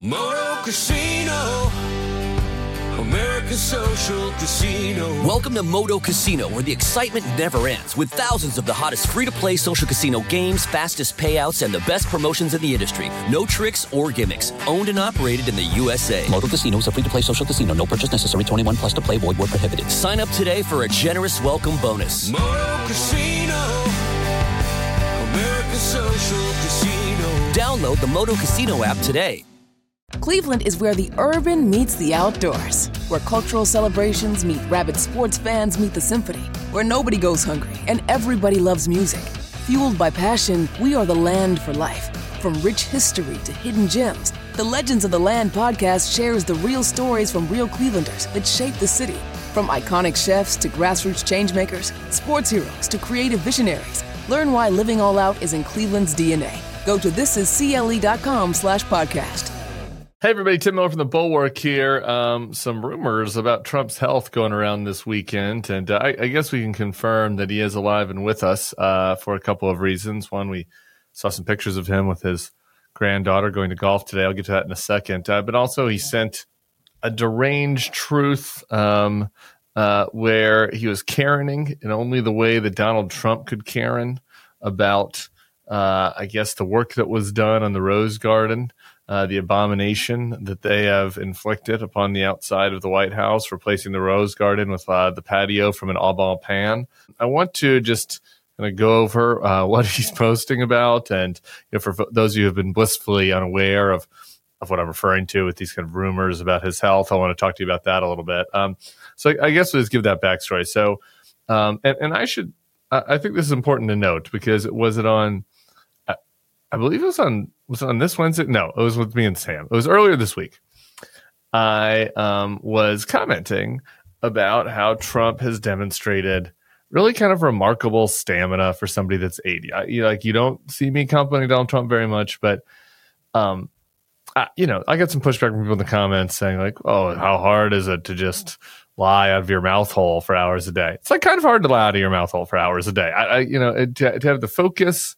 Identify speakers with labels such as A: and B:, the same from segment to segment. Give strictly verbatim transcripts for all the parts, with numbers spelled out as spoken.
A: Moto Casino, America's social casino.
B: Welcome to Moto Casino, where the excitement never ends, with thousands of the hottest free-to-play social casino games, fastest payouts, and the best promotions in the industry. No tricks or gimmicks. Owned and operated in the U S A.
C: Moto Casino is a free-to-play social casino. No purchase necessary. twenty-one plus to play. Void where prohibited.
B: Sign up today for a generous welcome bonus.
A: Moto Casino, America's social casino.
B: Download the Moto Casino app today.
D: Cleveland is where the urban meets the outdoors, where cultural celebrations meet rabid sports fans meet the symphony, where nobody goes hungry and everybody loves music. Fueled by passion, we are the land for life. From rich history to hidden gems, the Legends of the Land podcast shares the real stories from real Clevelanders that shape the city. From iconic chefs to grassroots changemakers, sports heroes to creative visionaries, learn why living all out is in Cleveland's D N A. Go to thisiscle.com slash podcast.
E: Hey everybody, Tim Miller from the Bulwark here. Um, some rumors about Trump's health going around this weekend, and uh, I, I guess we can confirm that he is alive and with us uh, for a couple of reasons. One, we saw some pictures of him with his granddaughter going to golf today. I'll get to that in a second. Uh, but also he sent a deranged truth um, uh, where he was Karening in only the way that Donald Trump could Karen about, uh, I guess, the work that was done on the Rose Garden. Uh, the abomination that they have inflicted upon the outside of the White House, replacing the Rose Garden with uh, the patio from an au bon pan. I want to just kind of go over uh, what he's posting about. And you know, for those of you who have been blissfully unaware of, of what I'm referring to with these kind of rumors about his health, I want to talk to you about that a little bit. Um, so I, I guess we'll just give that backstory. So, um, and, and I should, I, I think this is important to note because it was it on, I, I believe it was on, Was it on this Wednesday? No, it was with me and Sam. It was earlier this week. I um, was commenting about how Trump has demonstrated really kind of remarkable stamina for somebody that's eighty. I, you know, like you don't see me complimenting Donald Trump very much, but um, I, you know, I got some pushback from people in the comments saying like, "Oh, how hard is it to just lie out of your mouth hole for hours a day?" It's like kind of hard to lie out of your mouth hole for hours a day. I, I you know, it, to, to have the focus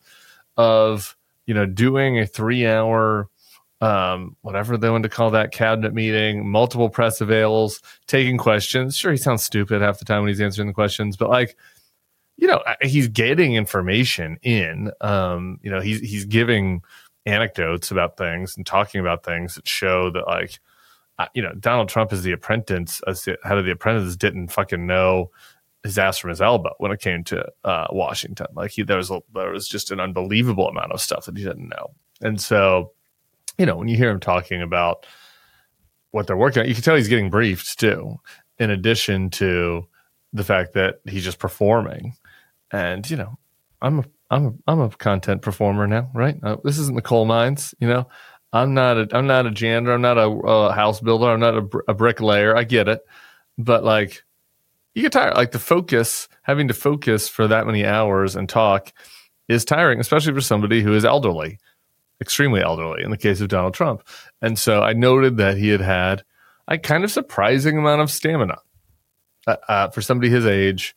E: of you know, doing a three-hour, um, whatever they want to call that, cabinet meeting, multiple press avails, taking questions. Sure, he sounds stupid half the time when he's answering the questions, but like, you know, he's getting information in. Um, you know, he's he's giving anecdotes about things and talking about things that show that, like, uh, you know, Donald Trump is the apprentice. As the head of the apprentice, didn't fucking know his ass from his elbow when it came to uh, Washington. Like he, there was a, there was just an unbelievable amount of stuff that he didn't know. And so, you know, when you hear him talking about what they're working on, you can tell he's getting briefed too, in addition to the fact that he's just performing. And, you know, I'm a, I'm a, I'm a content performer now, right? Uh, this isn't the coal mines, you know, I'm not a, I'm not a janitor. I'm not a, a house builder. I'm not a, a bricklayer. I get it. But like, you get tired. Like the focus, having to focus for that many hours and talk is tiring, especially for somebody who is elderly, extremely elderly in the case of Donald Trump. And so I noted that he had had a kind of surprising amount of stamina uh, uh, for somebody his age,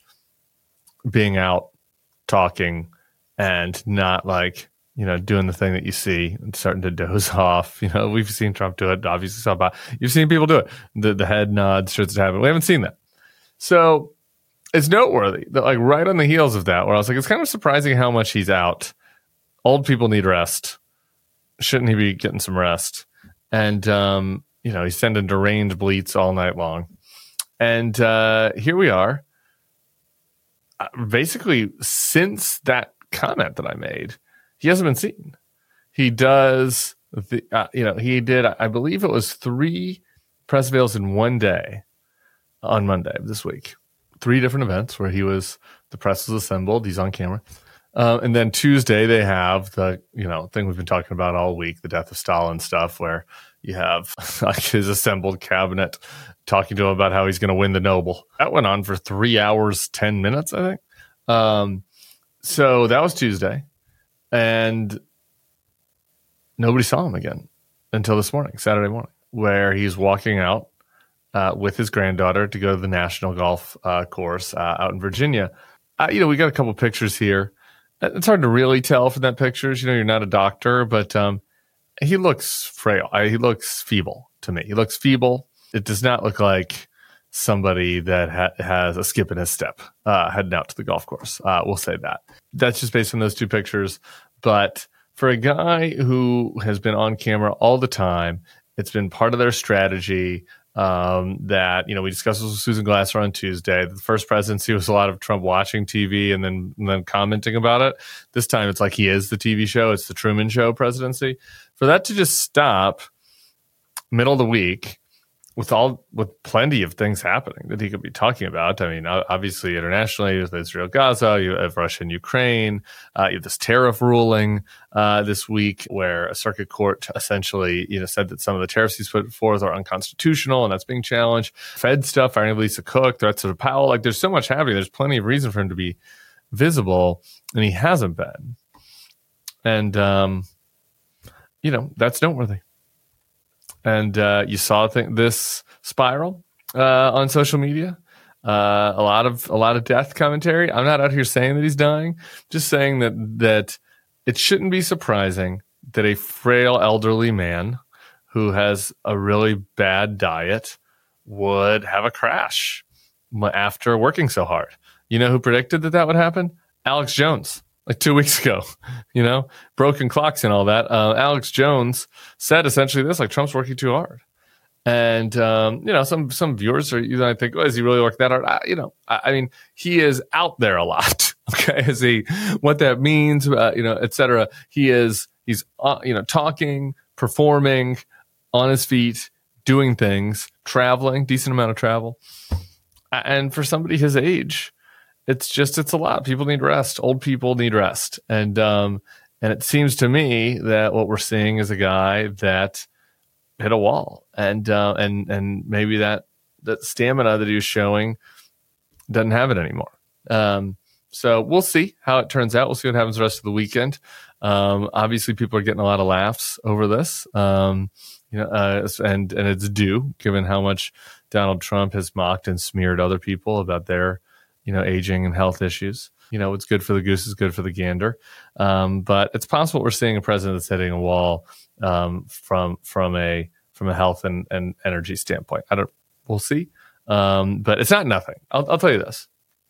E: being out talking and not like, you know, doing the thing that you see and starting to doze off. You know, we've seen Trump do it. Obviously, saw about, you've seen people do it. The, the head nods, starts to happen. We haven't seen that. So it's noteworthy that, like, right on the heels of that, where I was like, it's kind of surprising how much he's out. Old people need rest. Shouldn't he be getting some rest? And, um, you know, he's sending deranged bleats all night long. And uh, here we are. Uh, basically, since that comment that I made, he hasn't been seen. He does, the, uh, you know, he did, I believe it was three press avails in one day. On Monday of this week, three different events where he was, the press was assembled. He's on camera. Uh, and then Tuesday, they have the, you know, thing we've been talking about all week, the death of Stalin stuff, where you have like his assembled cabinet talking to him about how he's going to win the Nobel. That went on for three hours, ten minutes, I think. Um, so that was Tuesday. And nobody saw him again until this morning, Saturday morning, where he's walking out Uh, with his granddaughter to go to the national golf uh, course uh, out in Virginia. Uh, you know, we got a couple pictures here. It's hard to really tell from that pictures. You know, you're not a doctor, but um, he looks frail. I, he looks feeble to me. He looks feeble. It does not look like somebody that ha- has a skip in his step uh, heading out to the golf course. Uh, we'll say that. That's just based on those two pictures. But for a guy who has been on camera all the time, it's been part of their strategy um, that, you know, we discussed this with Susan Glasser on Tuesday. The first presidency was a lot of Trump watching T V and then and then commenting about it. This time it's like he is the T V show. It's the Truman Show presidency. For that to just stop middle of the week with all with plenty of things happening that he could be talking about. I mean, obviously internationally, with Israel, Gaza, you have Russia and Ukraine. Uh, you have this tariff ruling uh, this week, where a circuit court essentially, you know, said that some of the tariffs he's put forth are unconstitutional, and that's being challenged. Fed stuff, firing Lisa Cook, threats of Powell. Like, there's so much happening. There's plenty of reason for him to be visible, and he hasn't been. And um, you know, that's noteworthy. And uh, you saw th- this spiral uh, on social media. Uh, a lot of a lot of death commentary. I'm not out here saying that he's dying. Just saying that that it shouldn't be surprising that a frail elderly man who has a really bad diet would have a crash after working so hard. You know who predicted that that would happen? Alex Jones. Like two weeks ago, you know, broken clocks and all that. Uh, Alex Jones said essentially this, like, Trump's working too hard. And, um, you know, some some viewers are, you know, I think, oh, is he really working that hard? I, you know, I, I mean, he is out there a lot. Okay. Is he, what that means, uh, you know, et cetera. He is, he's, uh, you know, talking, performing, on his feet, doing things, traveling, decent amount of travel. And for somebody his age, It's just, it's a lot. People need rest. Old people need rest. And, um, and it seems to me that what we're seeing is a guy that hit a wall, and, uh, and, and maybe that, that stamina that he was showing doesn't have it anymore. Um, so we'll see how it turns out. We'll see what happens the rest of the weekend. Um, obviously people are getting a lot of laughs over this. Um, you know, uh, and, and it's due, given how much Donald Trump has mocked and smeared other people about their, you know, aging and health issues. You know, what's good for the goose is good for the gander. Um, but it's possible we're seeing a president that's hitting a wall um, from from a from a health and, and energy standpoint. I don't. We'll see. Um, but it's not nothing. I'll, I'll tell you this.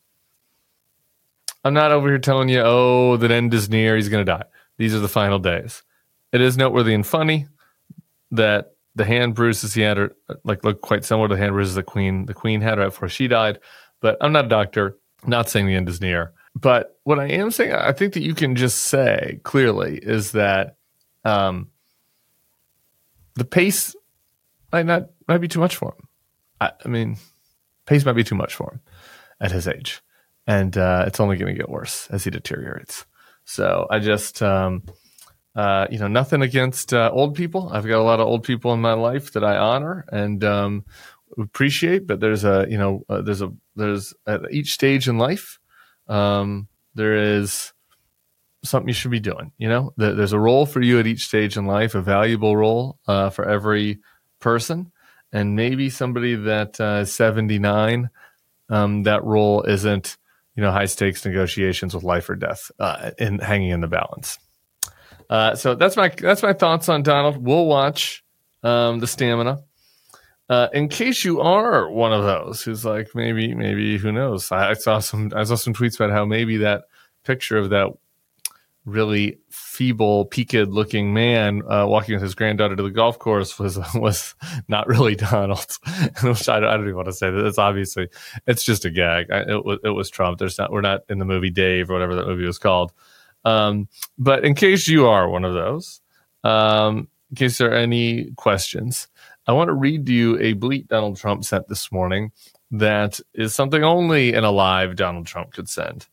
E: I'm not over here telling you, oh, the end is near, he's going to die. These are the final days. It is noteworthy and funny that the hand bruises he had are, like, look quite similar to the hand bruises the Queen the Queen had right before she died. But I'm not a doctor, not saying the end is near. But what I am saying, I think that you can just say clearly, is that um, the pace might not might be too much for him. I, I mean, pace might be too much for him at his age. And uh, it's only going to get worse as he deteriorates. So I just, um, uh, you know, nothing against uh, old people. I've got a lot of old people in my life that I honor and um, appreciate, but there's a, you know, uh, there's a, there's at each stage in life, um, there is something you should be doing. You know, there's a role for you at each stage in life, a valuable role uh, for every person. And maybe somebody that uh, is seventy-nine, um, that role isn't, you know, high stakes negotiations with life or death uh, in hanging in the balance. Uh, so that's my that's my thoughts on Donald. We'll watch um, the stamina. Uh, in case you are one of those who's like, maybe, maybe, who knows? I, I saw some, I saw some tweets about how maybe that picture of that really feeble, peaked-looking man uh, walking with his granddaughter to the golf course was was not really Donald. Which I, I don't even want to say that. It's obviously, it's just a gag. I, it was it was Trump. There's not, we're not in the movie Dave or whatever that movie was called. Um, but in case you are one of those, um, in case there are any questions, I want to read to you a bleat Donald Trump sent this morning that is something only an alive Donald Trump could send.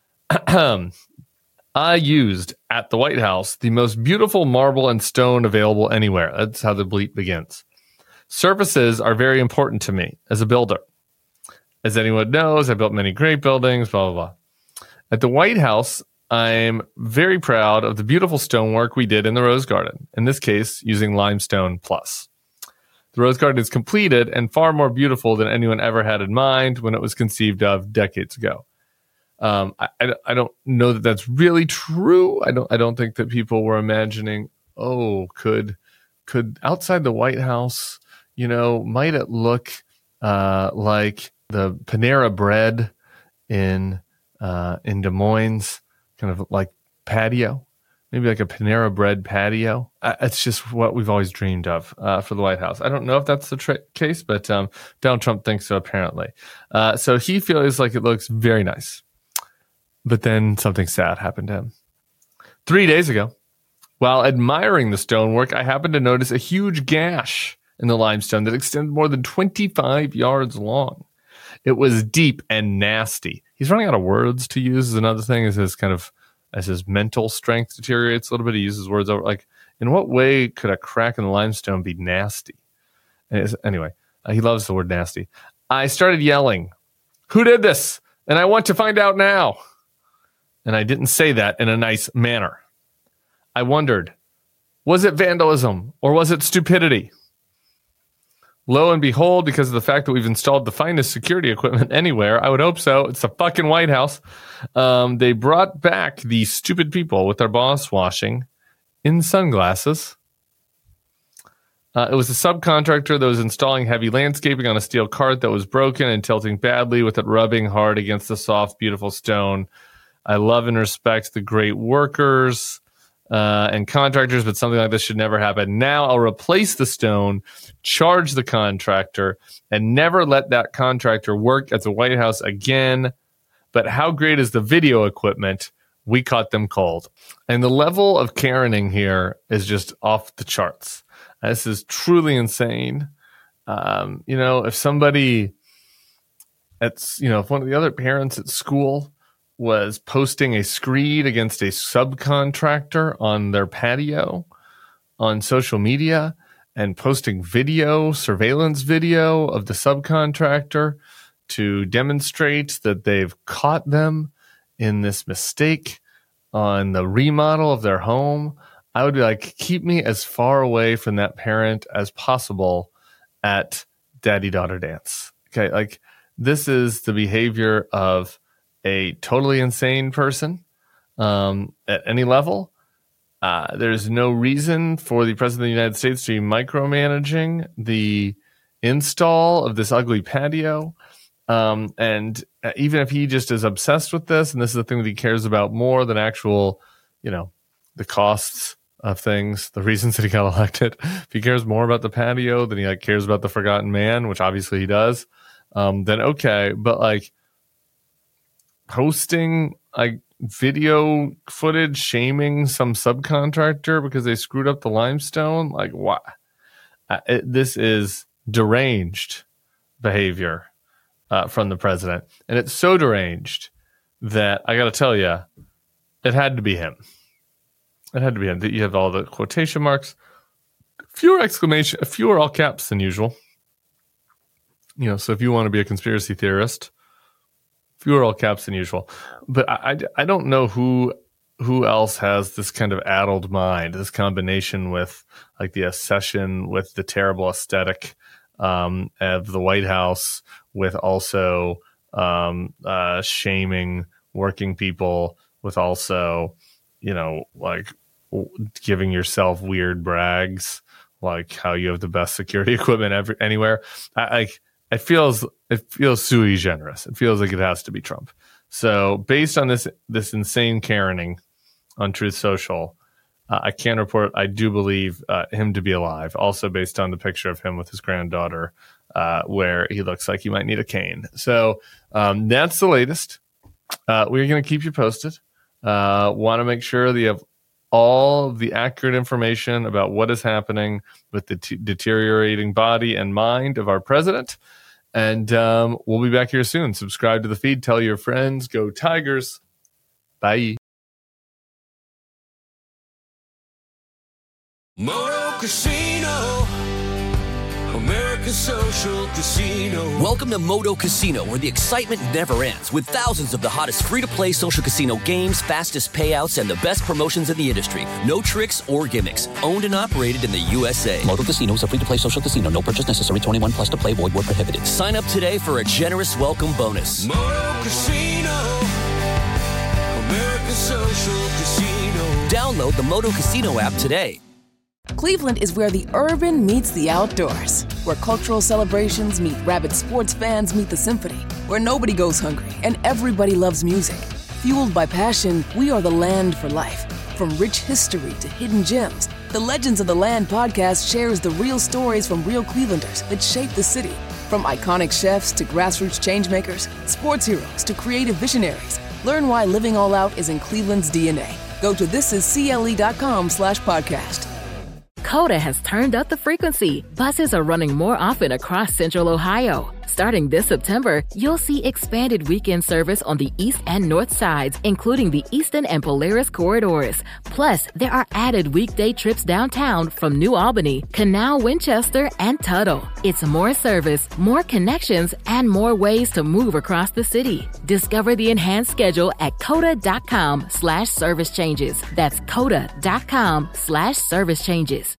E: I used at the White House the most beautiful marble and stone available anywhere. That's how the bleat begins. Surfaces are very important to me as a builder. As anyone knows, I built many great buildings, blah, blah, blah. At the White House, I'm very proud of the beautiful stonework we did in the Rose Garden, in this case, using limestone plus. The Rose Garden is completed and far more beautiful than anyone ever had in mind when it was conceived of decades ago. Um, I, I, I don't know that that's really true. I don't I don't think that people were imagining oh, could could outside the White House, you know, might it look uh, like the Panera Bread in uh, in Des Moines, kind of like patio, maybe like a Panera Bread patio. Uh, it's just what we've always dreamed of uh, for the White House. I don't know if that's the tra- case, but um, Donald Trump thinks so apparently. Uh, so he feels like it looks very nice. But then something sad happened to him. Three days ago, while admiring the stonework, I happened to notice a huge gash in the limestone that extended more than twenty-five yards long. It was deep and nasty. He's running out of words to use is another thing, as his kind of as his mental strength deteriorates a little bit. He uses words over, like, in what way could a crack in the limestone be nasty? And anyway, uh, he loves the word nasty. I started yelling, "Who did this? And I want to find out now." And I didn't say that in a nice manner. I wondered, was it vandalism or was it stupidity? Lo and behold, because of the fact that we've installed the finest security equipment anywhere, I would hope so. It's the fucking White House. Um, they brought back these stupid people with their boss washing in sunglasses. Uh, it was a subcontractor that was installing heavy landscaping on a steel cart that was broken and tilting badly with it rubbing hard against the soft, beautiful stone. I love and respect the great workers uh, and contractors, but something like this should never happen. Now I'll replace the stone, charge the contractor, and never let that contractor work at the White House again. But how great is the video equipment? We caught them cold. And the level of Karening here is just off the charts. This is truly insane. Um, you know, if somebody at, you know, if one of the other parents at school was posting a screed against a subcontractor on their patio on social media and posting video, surveillance video of the subcontractor to demonstrate that they've caught them in this mistake on the remodel of their home, I would be like, keep me as far away from that parent as possible at daddy-daughter dance. Okay, like, this is the behavior of a totally insane person um, at any level. Uh, there's no reason for the President of the United States to be micromanaging the install of this ugly patio. Um, and even if he just is obsessed with this, and this is the thing that he cares about more than actual, you know, the costs of things, the reasons that he got elected, if he cares more about the patio than he like cares about the forgotten man, which obviously he does, um, then okay. But like, posting like video footage shaming some subcontractor because they screwed up the limestone, like, what? Uh, it, this is deranged behavior uh, from the president, and it's so deranged that I got to tell you, it had to be him. It had to be him. That you have all the quotation marks, fewer exclamation, fewer all caps than usual. You know, so if you want to be a conspiracy theorist, fewer all caps than usual. But I, I, I don't know who who else has this kind of addled mind, this combination with like the obsession with the terrible aesthetic um, of the White House, with also um, uh, shaming working people, with also, you know, like giving yourself weird brags, like how you have the best security equipment ever, anywhere. I, I It feels it feels sui generis. It feels like it has to be Trump. So based on this this insane Karening on Truth Social, uh, I can report I do believe uh, him to be alive. Also based on the picture of him with his granddaughter, uh, where he looks like he might need a cane. So um, that's the latest. Uh, we're going to keep you posted. Uh, Want to make sure that you have all the accurate information about what is happening with the t- deteriorating body and mind of our president. And um, we'll be back here soon. Subscribe to the feed. Tell your friends. Go Tigers. Bye.
A: Moto Casino, American Social Casino.
B: Welcome to Moto Casino, where the excitement never ends, with thousands of the hottest free-to-play social casino games, fastest payouts, and the best promotions in the industry. No tricks or gimmicks. Owned and operated in the U S A.
C: Moto Casino is a free-to-play social casino. No purchase necessary. twenty-one plus to play. Void where prohibited.
B: Sign up today for a generous welcome bonus.
A: Moto Casino, American Social Casino.
B: Download the Moto Casino app today.
D: Cleveland is where the urban meets the outdoors, where cultural celebrations meet rabid sports fans meet the symphony, where nobody goes hungry and everybody loves music. Fueled by passion, we are the land for life. From rich history to hidden gems, the Legends of the Land podcast shares the real stories from real Clevelanders that shape the city. From iconic chefs to grassroots changemakers, sports heroes to creative visionaries, learn why living all out is in Cleveland's D N A. Go to thisiscle.com slash podcast.
F: Coda has turned up the frequency. Buses are running more often across Central Ohio. Starting this September, you'll see expanded weekend service on the east and north sides, including the Eastern and Polaris corridors. Plus, there are added weekday trips downtown from New Albany, Canal, Winchester, and Tuttle. It's more service, more connections, and more ways to move across the city. Discover the enhanced schedule at coda.com slash service changes. That's coda.com slash service changes.